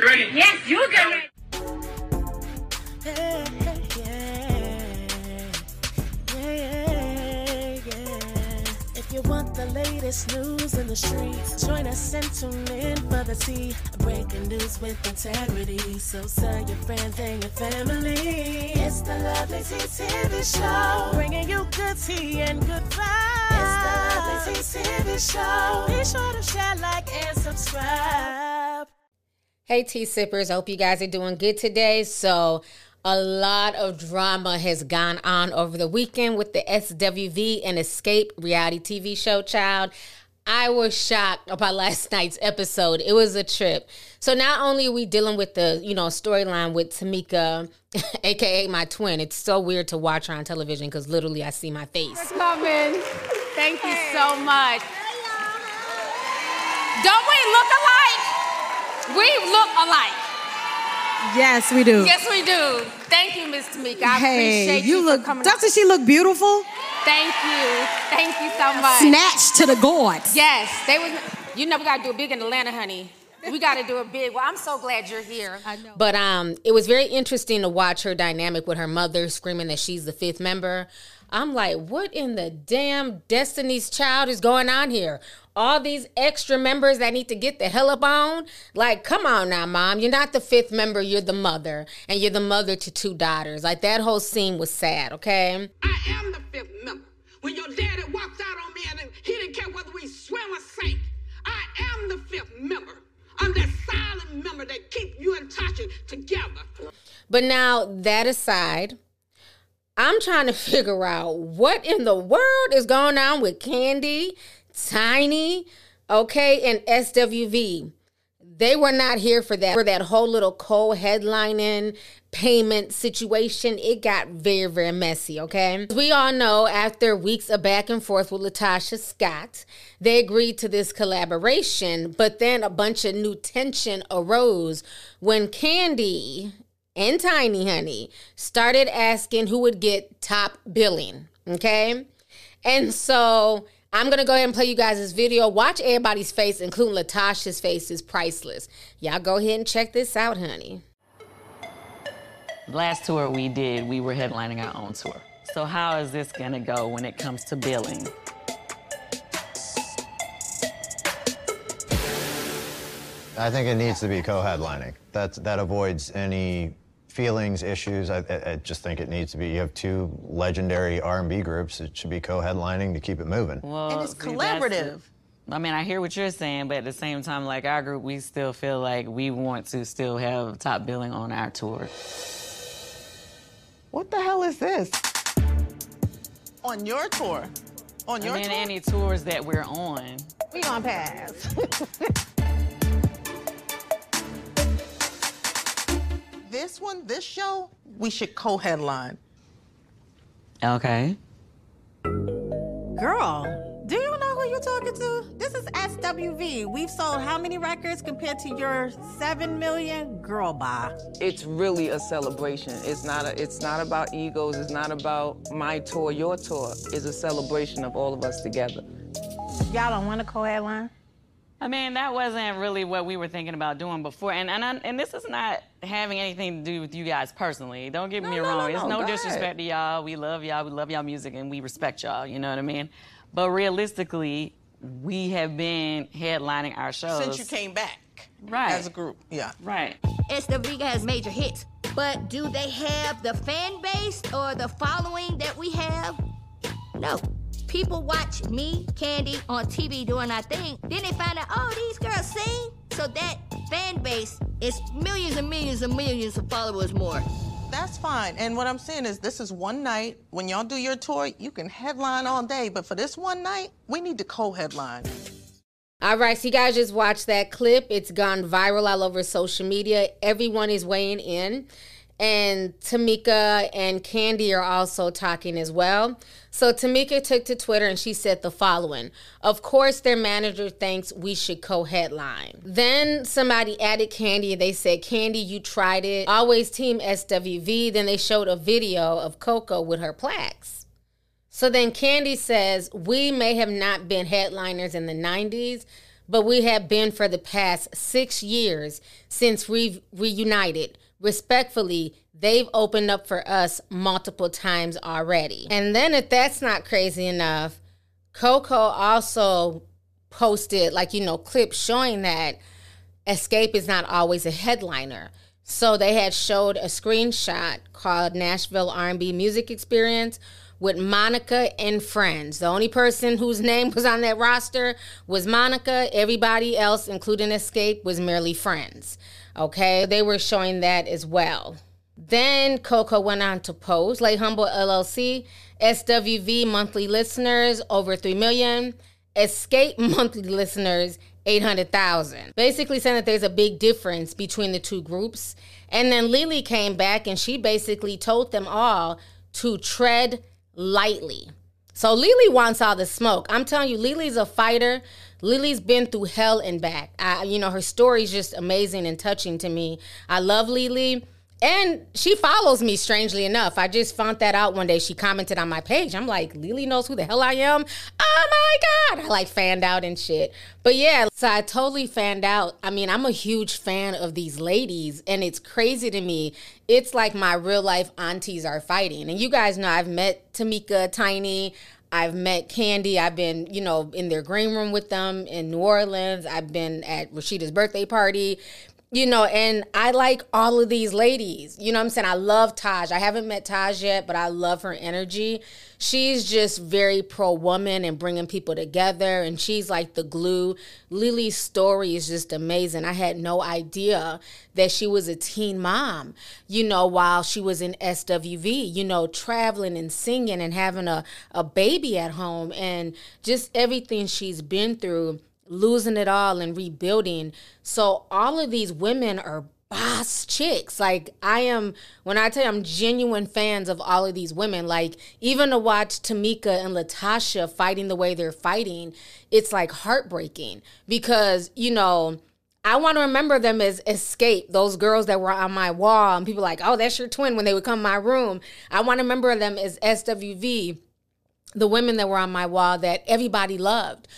ready? Yes, you get ready. If you want the latest news in the streets, join us and tune in for the tea. Breaking news with integrity. So tell your friends and your family. It's the Lovely Tea TV Show, bringing you good tea and good vibes. It's the Lovely Tea TV Show. Be sure to share, like, and subscribe. Hey, tea sippers. I hope you guys are doing good today. So, a lot of drama has gone on over the weekend with the SWV and Escape reality TV show, child. I was shocked about last night's episode. It was a trip. So not only are we dealing with the, storyline with Tamika, a.k.a. my twin. It's so weird to watch her on television because literally I see my face. For coming. Thank you so much. Don't we look alike? We look alike. Yes, we do. Yes, we do. Thank you, Miss Tamika. I appreciate you look, for coming. Doesn't she look beautiful? Thank you. Thank you so much. Snatched to the gourds. Yes. We got to do it big in Atlanta, honey. We got to do it big. Well, I'm so glad you're here. I know. But it was very interesting to watch her dynamic with her mother screaming that she's the fifth member. I'm like, what in the damn Destiny's Child is going on here? All these extra members that need to get the hell up on? Like, come on now, Mom. You're not the fifth member. You're the mother. And you're the mother to two daughters. Like, that whole scene was sad, okay? I am the fifth member. When your daddy walked out on me and he didn't care whether we swim or sank. I am the fifth member. I'm that silent member that keep you and Tasha together. But now, that aside, I'm trying to figure out what in the world is going on with Kandi, Tiny, okay, and SWV. They were not here for that whole little co-headlining payment situation. It got very, very messy, okay? We all know after weeks of back and forth with Latasha Scott, they agreed to this collaboration, but then a bunch of new tension arose when Kandi and Tiny Honey started asking who would get top billing, okay? And so I'm going to go ahead and play you guys this video. Watch everybody's face, including Latasha's face is priceless. Y'all go ahead and check this out, honey. Last tour we did, we were headlining our own tour. So how is this going to go when it comes to billing? I think it needs to be co-headlining. That avoids any feelings, issues. I just think it needs to be. You have two legendary R&B groups. It should be co-headlining to keep it moving. Well, and it's collaborative. I hear what you're saying, but at the same time, like our group, we still feel like we want to still have top billing on our tour. What the hell is this? On your tour? On your tour? Any tours that we're on. We gonna pass. This show, we should co-headline. Okay. Girl, do you know who you're talking to? This is SWV. We've sold how many records compared to your 7 million? Girl, bye. It's really a celebration. It's not about egos. It's not about my tour, your tour. It's a celebration of all of us together. Y'all don't want to co-headline? That wasn't really what we were thinking about doing before. And this is not having anything to do with you guys personally. Don't get me wrong. It's no disrespect to y'all. We love y'all. We love y'all music, and we respect y'all. You know what I mean? But realistically, we have been headlining our shows. Since you came back. Right. As a group, yeah. Right. SWV has major hits, but do they have the fan base or the following that we have? No. People watch me, Kandi, on TV doing our thing. Then they find out, oh, these girls sing. So that fan base is millions and millions and millions of followers more. That's fine. And what I'm saying is this is one night. When y'all do your tour, you can headline all day. But for this one night, we need to co-headline. All right, so you guys just watched that clip. It's gone viral all over social media. Everyone is weighing in. And Tamika and Kandi are also talking as well. So Tamika took to Twitter and she said the following. Of course, their manager thinks we should co-headline. Then somebody added Kandi. They said, Kandi, you tried it. Always team SWV. Then they showed a video of Coco with her plaques. So then Kandi says, we may have not been headliners in the 90s, but we have been for the past 6 years since we've reunited. Respectfully, they've opened up for us multiple times already. And then if that's not crazy enough, Coco also posted, clips showing that Xscape is not always a headliner. So they had showed a screenshot called Nashville R&B Music Experience with Monica and friends. The only person whose name was on that roster was Monica. Everybody else, including Xscape, was merely friends. Okay, they were showing that as well. Then Coco went on to post, Lay Humble LLC, SWV monthly listeners, over 3 million. Xscape monthly listeners, 800,000. Basically saying that there's a big difference between the two groups. And then Lily came back and she basically told them all to tread lightly. So Lily wants all the smoke. I'm telling you, Lily's a fighter. Lily's been through hell and back. Her story is just amazing and touching to me. I love Lily. And she follows me, strangely enough. I just found that out one day. She commented on my page. I'm like, Lily knows who the hell I am? Oh, my God. I, fanned out and shit. But, yeah, so I totally fanned out. I mean, I'm a huge fan of these ladies, and it's crazy to me. It's like my real-life aunties are fighting. And you guys know I've met Tamika, Tiny. I've met Kandi. I've been, in their green room with them in New Orleans. I've been at Rashida's birthday party. And I like all of these ladies. You know what I'm saying? I love Taj. I haven't met Taj yet, but I love her energy. She's just very pro-woman and bringing people together, and she's like the glue. Lily's story is just amazing. I had no idea that she was a teen mom, while she was in SWV, traveling and singing and having a baby at home, and just everything she's been through, losing it all and rebuilding. So all of these women are boss chicks. When I tell you I'm genuine fans of all of these women, even to watch Tamika and Latasha fighting the way they're fighting, it's heartbreaking because, I want to remember them as Xscape, those girls that were on my wall and people like, oh, that's your twin when they would come in my room. I want to remember them as SWV, the women that were on my wall that everybody loved.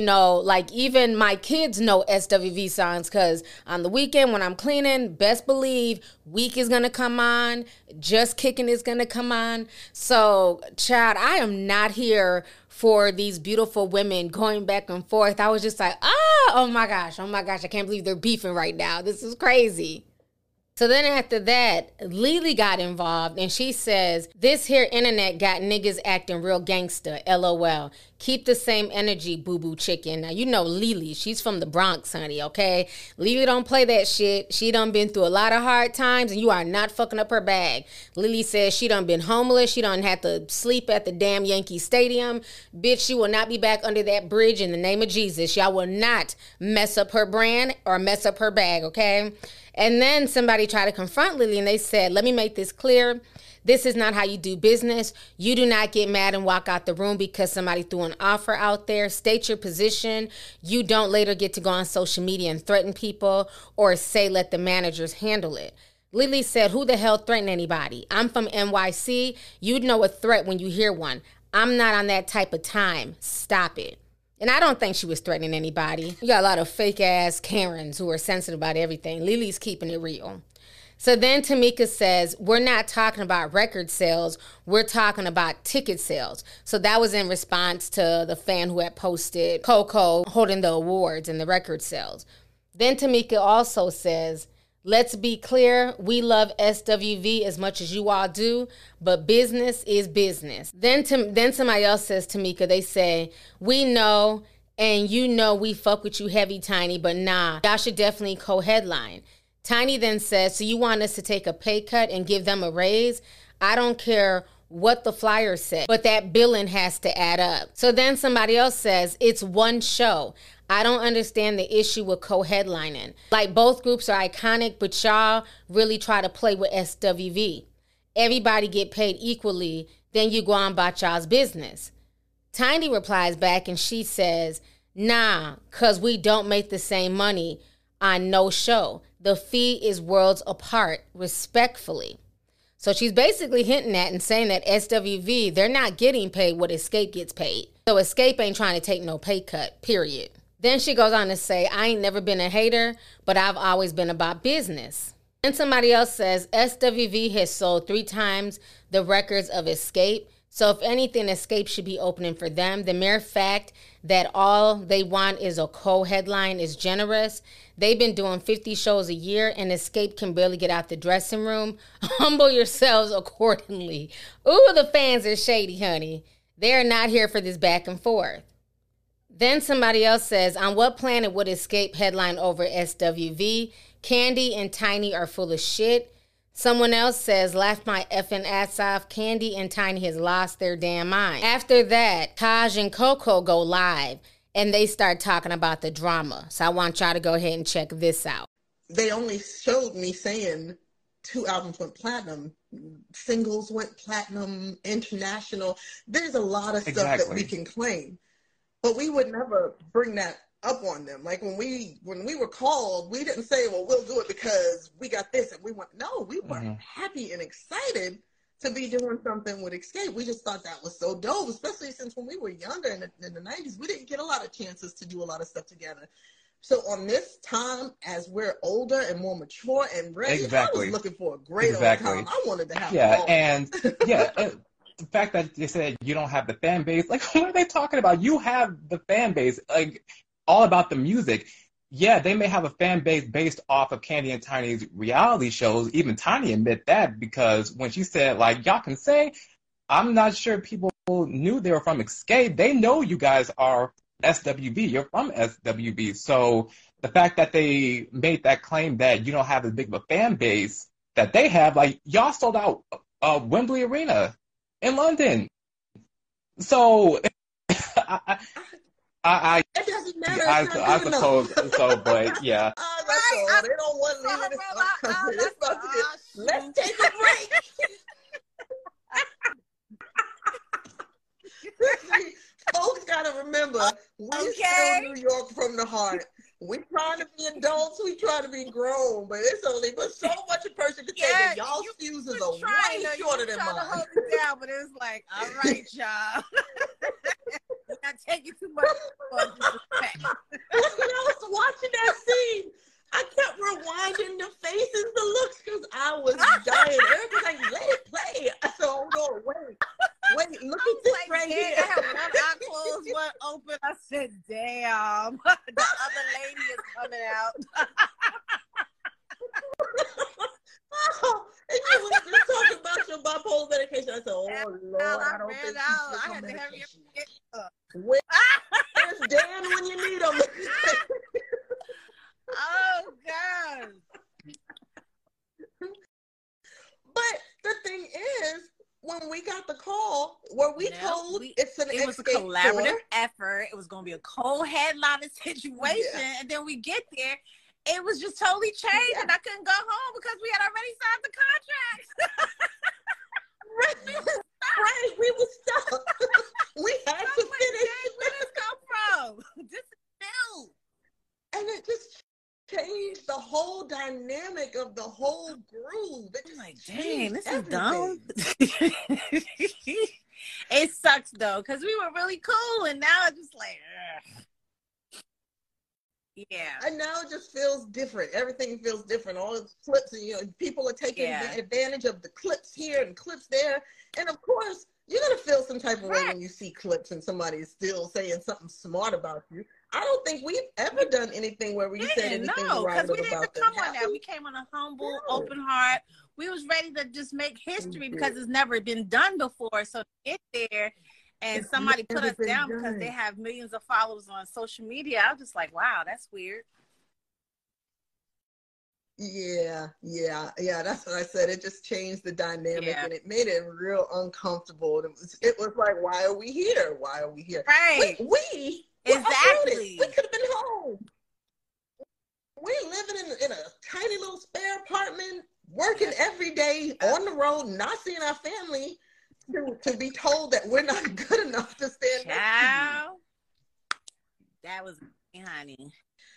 Even my kids know SWV songs because on the weekend when I'm cleaning, best believe Week is going to come on, Just Kicking is going to come on. So, child, I am not here for these beautiful women going back and forth. I was just like, oh my gosh, I can't believe they're beefing right now. This is crazy. So then after that, Lily got involved and she says, this here internet got niggas acting real gangster, LOL. Keep the same energy, boo-boo chicken. Now, Lily, she's from the Bronx, honey, okay? Lily don't play that shit. She done been through a lot of hard times and you are not fucking up her bag. Lily says she done been homeless. She done had to sleep at the damn Yankee Stadium. Bitch, she will not be back under that bridge in the name of Jesus. Y'all will not mess up her brand or mess up her bag, okay? And then somebody tried to confront Lily and they said, let me make this clear. This is not how you do business. You do not get mad and walk out the room because somebody threw an offer out there. State your position. You don't later get to go on social media and threaten people or say let the managers handle it. Lily said, who the hell threatened anybody? I'm from NYC. You'd know a threat when you hear one. I'm not on that type of time. Stop it. And I don't think she was threatening anybody. You got a lot of fake-ass Karens who are sensitive about everything. Lily's keeping it real. So then Tamika says, we're not talking about record sales. We're talking about ticket sales. So that was in response to the fan who had posted Coco holding the awards and the record sales. Then Tamika also says, let's be clear, we love SWV as much as you all do, but business is business. Then somebody else says, Tamika, they say, we know and we fuck with you heavy, Tiny, but nah, y'all should definitely co-headline. Tiny then says, so you want us to take a pay cut and give them a raise? I don't care what the flyer said, but that billing has to add up. So then somebody else says, it's one show. I don't understand the issue with co-headlining. Both groups are iconic, but y'all really try to play with SWV. Everybody get paid equally, then you go on about y'all's business. Tiny replies back and she says, nah, cause we don't make the same money on no show. The fee is worlds apart, respectfully. So she's basically hinting at and saying that SWV, they're not getting paid what Xscape gets paid. So Xscape ain't trying to take no pay cut, period. Then she goes on to say, I ain't never been a hater, but I've always been about business. And somebody else says, SWV has sold 3 times the records of Escape. So if anything, Escape should be opening for them. The mere fact that all they want is a co-headline is generous. They've been doing 50 shows a year, and Escape can barely get out the dressing room. Humble yourselves accordingly. Ooh, the fans are shady, honey. They're not here for this back and forth. Then somebody else says, on what planet would Escape headline over SWV? Kandi and Tiny are full of shit. Someone else says, laugh my effing ass off. Kandi and Tiny has lost their damn mind. After that, Taj and Coco go live, and they start talking about the drama. So I want y'all to go ahead and check this out. They only showed me saying 2 albums went platinum, singles went platinum, international. There's a lot of stuff that we can claim, but we would never bring that up on them. Like when we were called, we didn't say, well, we'll do it because we got this and we want. No, we were happy and excited to be doing something with Escape. We just thought that was so dope, especially since when we were younger in the 90s, we didn't get a lot of chances to do a lot of stuff together. So on this time, as we're older and more mature and ready, I was looking for a great old time. I wanted to have and the fact that they said you don't have the fan base, like, what are they talking about? You have the fan base, like, all about the music. Yeah, they may have a fan base based off of Kandi and Tiny's reality shows. Even Tiny admit that, because when she said, like, y'all can say, I'm not sure people knew they were from Escape. They know you guys are SWV. You're from SWV. So the fact that they made that claim that you don't have as big of a fan base that they have, like, y'all sold out Wembley Arena in London. So it doesn't matter. I suppose so, but yeah. They don't want to leave this country. Let's take a break. Folks gotta remember, we still New York from the heart. We trying to be adults, we trying to be grown, but it's only so much a person can take. And y'all's fuses are way shorter than mine. To hold it down, but it's like, all right, y'all. You're not taking too much disrespect. When I was watching that scene, I kept rewinding the faces, the looks, because I was dying. Everybody's like, let it play. So I'm going, wait, look at this right here. I had one eye closed, one open. I said, damn, the other lady is coming out. And you was talking about your bipolar medication. I said, oh, Lord, I don't think I had to have you get up. Where's Dan when you need him? Oh, God. But the thing is, when we got the call, were we told it was a collaborative effort. It was going to be a co-headliner situation. Yeah. And then we get there. It was just totally changed, and I couldn't go home because we had already signed the contract. Right, we were stuck. We had to finish. Where did this come from? This is new. And it just changed the whole dynamic of the whole groove. It just like, dang, this is dumb. It sucks, though, because we were really cool, and now it's just like, ugh. Yeah. And now it just feels different. Everything feels different. All the clips, and people are taking advantage of the clips here and clips there. And of course, you're going to feel some type of way when you see clips and somebody is still saying something smart about you. I don't think we've ever done anything where we said anything derogatory about them. Come on now. We came on a humble, open heart. We was ready to just make history because it's never been done before. So to get there and somebody put us down because they have millions of followers on social media, I was just like, wow, that's weird. Yeah. That's what I said. It just changed the dynamic and it made it real uncomfortable. It was like, why are we here? Why are we here? Right. We exactly. We could have been home. We're living in a tiny little spare apartment, working every day on the road, not seeing our family. To be told that we're not good enough to stand next to you. That was me, honey.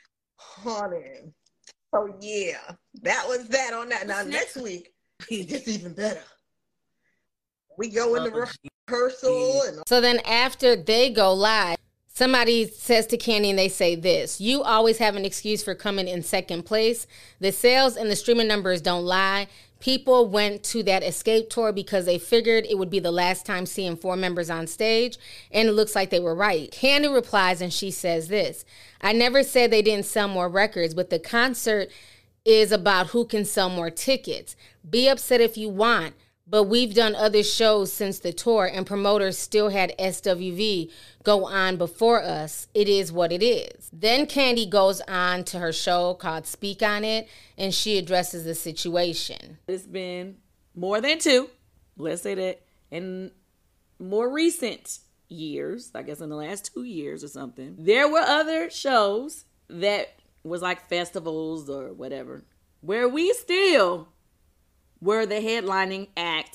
So yeah, that was that on that. Now next week, it gets even better. We go into rehearsal. So then after they go live, Somebody says to Kandi and they say this: you always have an excuse for coming in second place. The sales and the streaming numbers don't lie. People went to that Escape tour because they figured it would be the last time seeing 4 members on stage, and it looks like they were right. Kandi replies and she says this: I never said they didn't sell more records, but the concert is about who can sell more tickets. Be upset if you want, but we've done other shows since the tour, and promoters still had SWV go on before us. It is what it is. Then Kandi goes on to her show called Speak On It, and she addresses the situation. It's been more than 2, let's say that, in more recent years, I guess in the last 2 years or something, there were other shows that was like festivals or whatever, where we still were the headlining act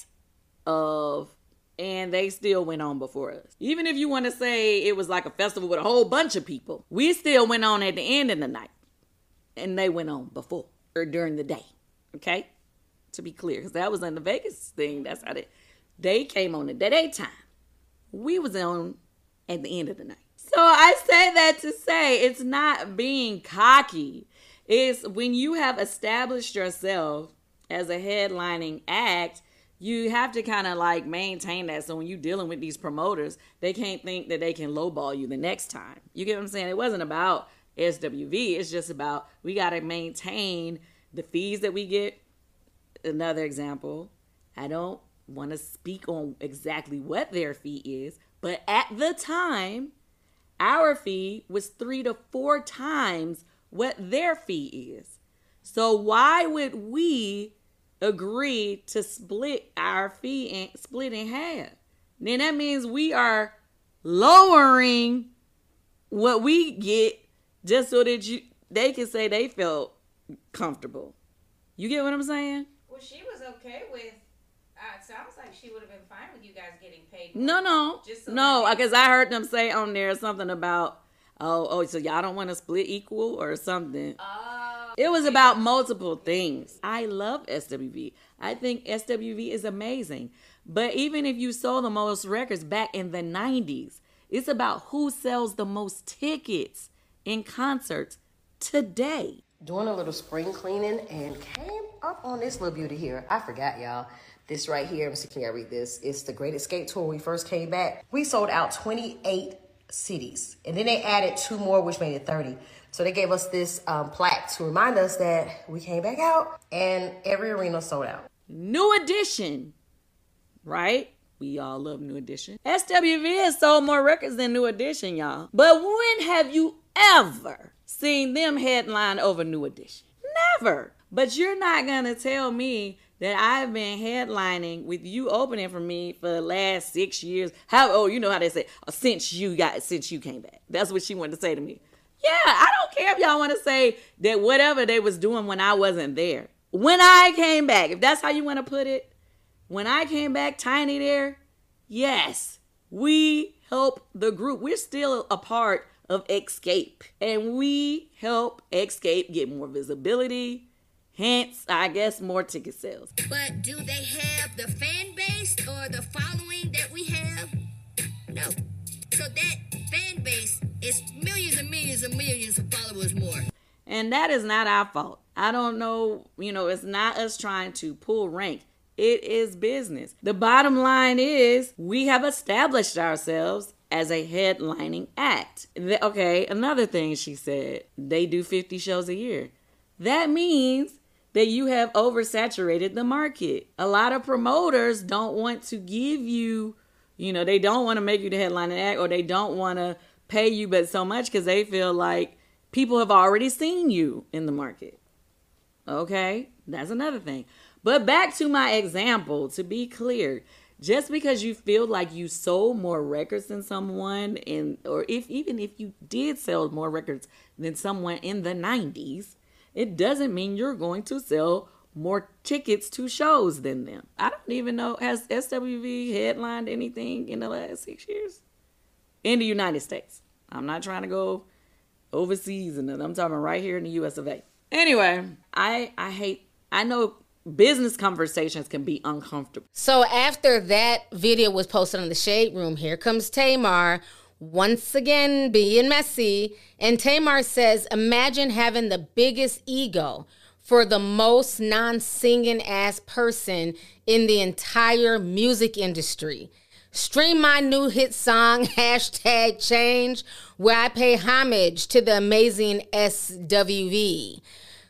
of, and they still went on before us. Even if you want to say it was like a festival with a whole bunch of people, we still went on at the end of the night, and they went on before or during the day. Okay, to be clear, because that was in the Vegas thing. That's how they came on at the daytime. We was on at the end of the night. So I say that to say it's not being cocky. It's when you have established yourself as a headlining act, you have to kind of like maintain that. So when you're dealing with these promoters, they can't think that they can lowball you the next time. You get what I'm saying? It wasn't about SWV. It's just about, we got to maintain the fees that we get. Another example, I don't want to speak on exactly what their fee is, but at the time, our fee was 3 to 4 times what their fee is. So why would we agree to split our fee and split in half? Then that means we are lowering what we get just so that they can say they felt comfortable. You get what I'm saying? Well, she was okay with. Sounds like she would have been fine with you guys getting paid. No, because I heard them say on there something about, oh, so y'all don't want to split equal or something. It was about multiple things. I love SWV. I think SWV is amazing. But even if you sold the most records back in the 90s, it's about who sells the most tickets in concerts today. Doing a little spring cleaning and came up on this little beauty here. I forgot, y'all. This right here, let's see, can I read this? It's the Great Escape Tour. When we first came back, we sold out 28 cities. And then they added 2 more, which made it 30. So they gave us this plaque to remind us that we came back out and every arena sold out. New Edition, right? We all love New Edition. SWV has sold more records than New Edition, y'all. But when have you ever seen them headline over New Edition? Never. But you're not going to tell me that I've been headlining with you opening for me for the last 6 years. You know how they say, since you came back. That's what she wanted to say to me. Yeah, I don't care if y'all want to say that whatever they was doing when I wasn't there. When I came back, if that's how you want to put it, when I came back, Tiny there, yes, we help the group. We're still a part of Escape, and we help Escape get more visibility. Hence, I guess, more ticket sales. But do they have the fan base or the following that we have? No. So that fan base is millions and millions and millions of followers more. And that is not our fault. I don't know, it's not us trying to pull rank. It is business. The bottom line is we have established ourselves as a headlining act. Okay, another thing she said, they do 50 shows a year. That means that you have oversaturated the market. A lot of promoters don't want to give you, they don't want to make you the headlining act, or they don't want to pay you but so much because they feel like people have already seen you in the market. Okay, that's another thing. But back to my example, to be clear, just because you feel like you sold more records than someone, or even if you did sell more records than someone in the 90s, it doesn't mean you're going to sell more tickets to shows than them. I don't even know, has SWV headlined anything in the last 6 years? In the United States. I'm not trying to go overseas, and I'm talking right here in the US of A. Anyway, I know business conversations can be uncomfortable. So after that video was posted on the Shade Room, here comes Tamar once again being messy. And Tamar says, imagine having the biggest ego for the most non-singing ass person in the entire music industry. Stream my new hit song, #change, where I pay homage to the amazing SWV.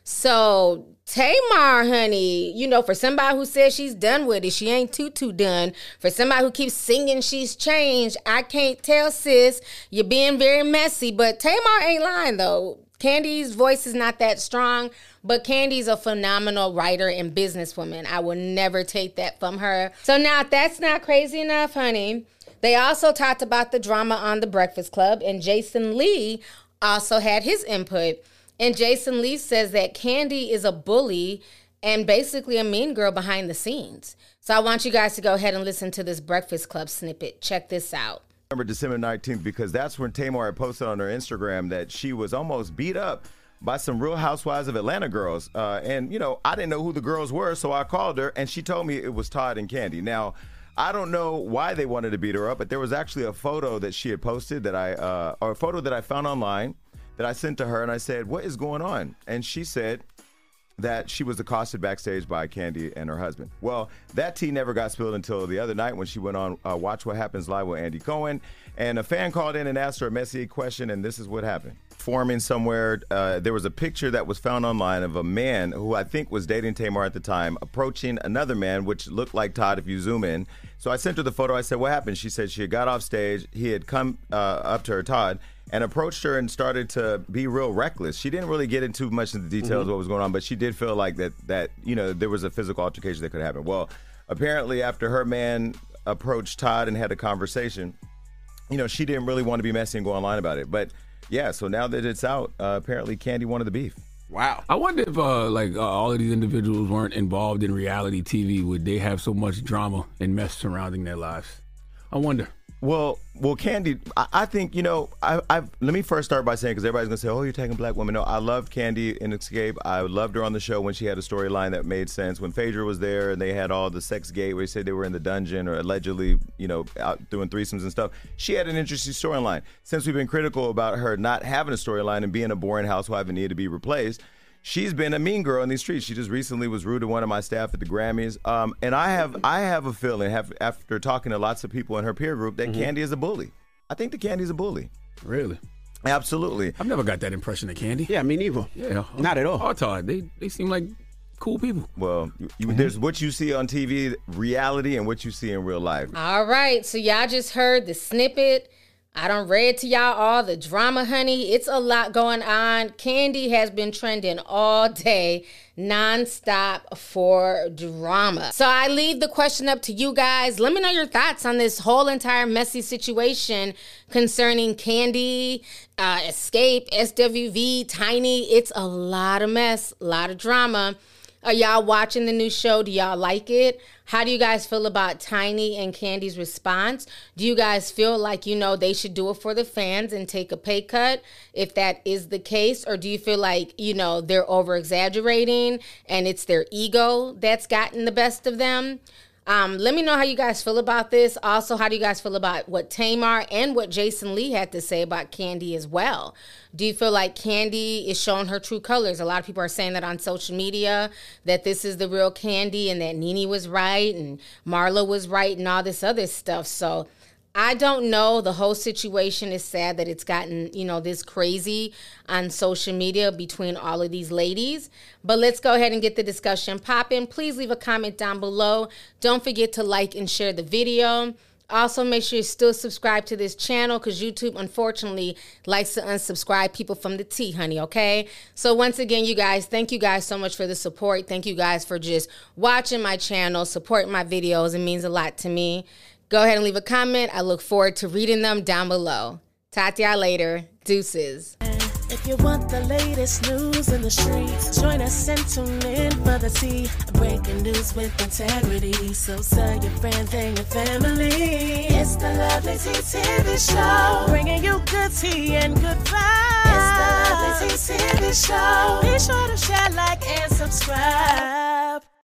So Tamar, honey, you know, for somebody who says she's done with it, she ain't too done. For somebody who keeps singing she's changed, I can't tell, sis. You're being very messy, but Tamar ain't lying, though. Candy's voice is not that strong, but Candy's a phenomenal writer and businesswoman. I will never take that from her. So now, if that's not crazy enough, honey, they also talked about the drama on The Breakfast Club, and Jason Lee also had his input. And Jason Lee says that Candy is a bully and basically a mean girl behind the scenes. So I want you guys to go ahead and listen to this Breakfast Club snippet. Check this out. December 19th, because that's when Tamar had posted on her Instagram that she was almost beat up by some Real Housewives of Atlanta girls. And, you know, I didn't know who the girls were, so I called her, and she told me it was Todd and Candy. Now, I don't know why they wanted to beat her up, but there was actually a photo that she had posted that or a photo that I found online that I sent to her, and I said, what is going on? And she said that she was accosted backstage by Candy and her husband. Well, that tea never got spilled until the other night when she went on Watch What Happens Live with Andy Cohen, and a fan called in and asked her a messy question, and this is what happened. Forming somewhere, there was a picture that was found online of a man who I think was dating Tamar at the time, approaching another man, which looked like Todd if you zoom in. So I sent her the photo. I said, what happened? She said she had got off stage. He had come up to her, Todd, and approached her and started to be real reckless. She didn't really get into much of the details of what was going on, but she did feel like that you know, there was a physical altercation that could happen. Well, apparently after her man approached Todd and had a conversation, you know, she didn't really want to be messy and go online about it. But yeah, so now that it's out, apparently Candy wanted the beef. Wow. I wonder if all of these individuals weren't involved in reality TV, would they have so much drama and mess surrounding their lives? I wonder. Well, Candy, I think, you know, let me first start by saying, because everybody's going to say, oh, you're taking black women. No, I loved Candy in Escape. I loved her on the show when she had a storyline that made sense. When Phaedra was there and they had all the sex gate where they said they were in the dungeon or allegedly, you know, out doing threesomes and stuff, she had an interesting storyline. Since we've been critical about her not having a storyline and being a boring housewife and needed to be replaced, she's been a mean girl in these streets. She just recently was rude to one of my staff at the Grammys. And I have a feeling, after talking to lots of people in her peer group, that Candy is a bully. I think that Candy's a bully. Really? Absolutely. I've never got that impression of Candy. Yeah, me neither. Yeah. Not at all. Or Todd. They seem like cool people. Well, there's what you see on TV, reality, and what you see in real life. All right. So y'all just heard the snippet. I done read to y'all all the drama, honey. It's a lot going on. Candy has been trending all day, nonstop for drama. So I leave the question up to you guys. Let me know your thoughts on this whole entire messy situation concerning Candy, Escape, SWV, Tiny. It's a lot of mess, a lot of drama. Are y'all watching the new show? Do y'all like it? How do you guys feel about Tiny and Candy's response? Do you guys feel like, you know, they should do it for the fans and take a pay cut if that is the case? Or do you feel like, you know, they're over-exaggerating and it's their ego that's gotten the best of them? Let me know how you guys feel about this. Also, how do you guys feel about what Tamar and what Jason Lee had to say about Candy as well? Do you feel like Candy is showing her true colors? A lot of people are saying that on social media, that this is the real Candy and that Nene was right and Marla was right and all this other stuff. So I don't know. The whole situation is sad that it's gotten, you know, this crazy on social media between all of these ladies. But let's go ahead and get the discussion popping. Please leave a comment down below. Don't forget to like and share the video. Also, make sure you still subscribe to this channel because YouTube, unfortunately, likes to unsubscribe people from the tea, honey, okay? So once again, you guys, thank you guys so much for the support. Thank you guys for just watching my channel, supporting my videos. It means a lot to me. Go ahead and leave a comment. I look forward to reading them down below. Talk to y'all later. Deuces. If you want the latest news in the streets, join us and tune in for the tea. Breaking news with integrity. So tell your friends and your family. It's the Lovely Tea TV Show. Bringing you good tea and good vibes. It's the Lovely Tea TV Show. Be sure to share, like, and subscribe.